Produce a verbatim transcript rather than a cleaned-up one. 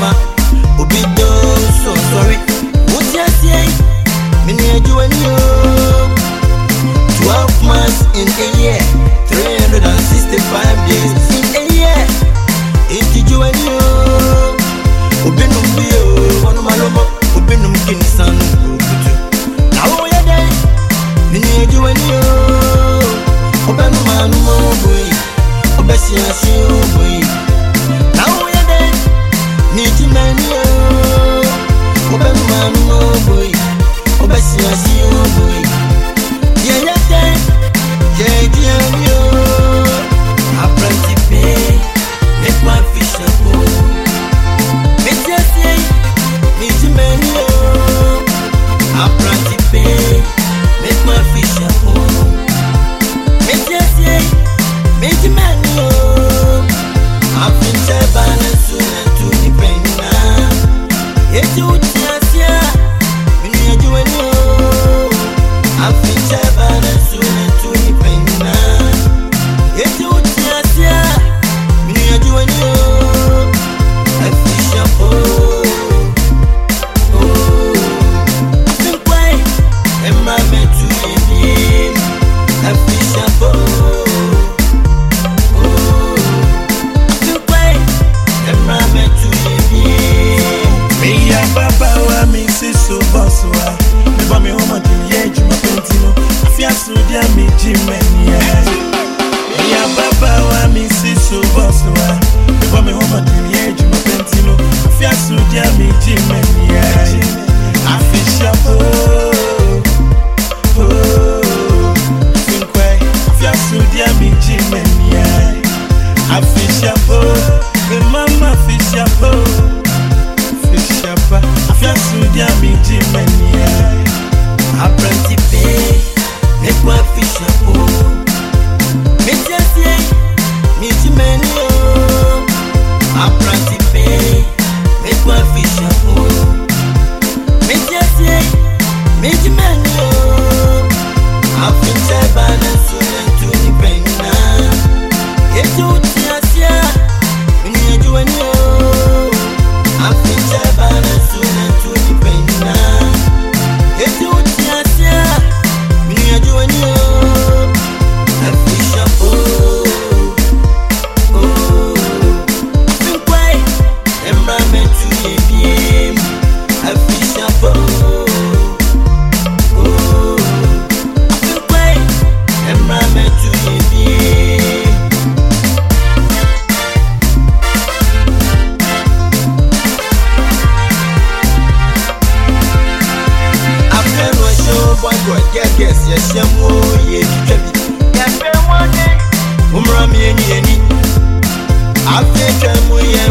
mama. Obido so sorry. What you say? Me need you and you. Twelve months in a year, three hundred and sixty-five days in a year. It's you and you. Obinum bio, one of my lomo. Obinum kinsan. Now we are there. Me need you and you. Obinum man mo boy. Obesi asi boy. Now we are there. Need you man you. Obinum man mo boy. Obesi asi boy. Yeah yeah yeah. Yeah yeah yeah. I plenty pay. Make my fish up. Me just say, me to many oh. I plenty pay. Make my fish up. Me just say, me to many oh. I feel so bad and soon and to the pain now. It's you just yeah. Me need you and you. I feel so bad and soon and to the pain now. It's you just yeah. Me need you and you. I fish up oh. Oh. I think why am I meant to be? I fish up oh. Oh. I think why am I meant to be? Me ya papa wa mi si so boss wa. Me ba me home di ye juma pentino. Afia so dia mi jimeni ya. Me ya papa wa mi si so boss wa. Me ba me home di ye juma pentino. Afia so dia mi jimeni ya. Afisha po. Oh. Think why afia so dia mi jimeni ya. Afisha po. Me mama afisha po. Afia sudia mi jimenia. I plenty pay. Make my fish up oh. Me just say, me jimeni oh. I plenty pay. Make my fish up oh. Me just say, me jimeni oh. I feel so bad and soon and to the pain now. It's you just yeah. Me need you and you. I feel so bad and soon and to the pain now. It's you just yeah. Me need you and you. I fish up oh. Oh. I think why am I meant to be? I fish up oh. Oh. I think why am I meant to be? Boy, boy, get guess, yes, yeah, oh, yeah, yeah, yeah, one day, Umra me any, I think I'm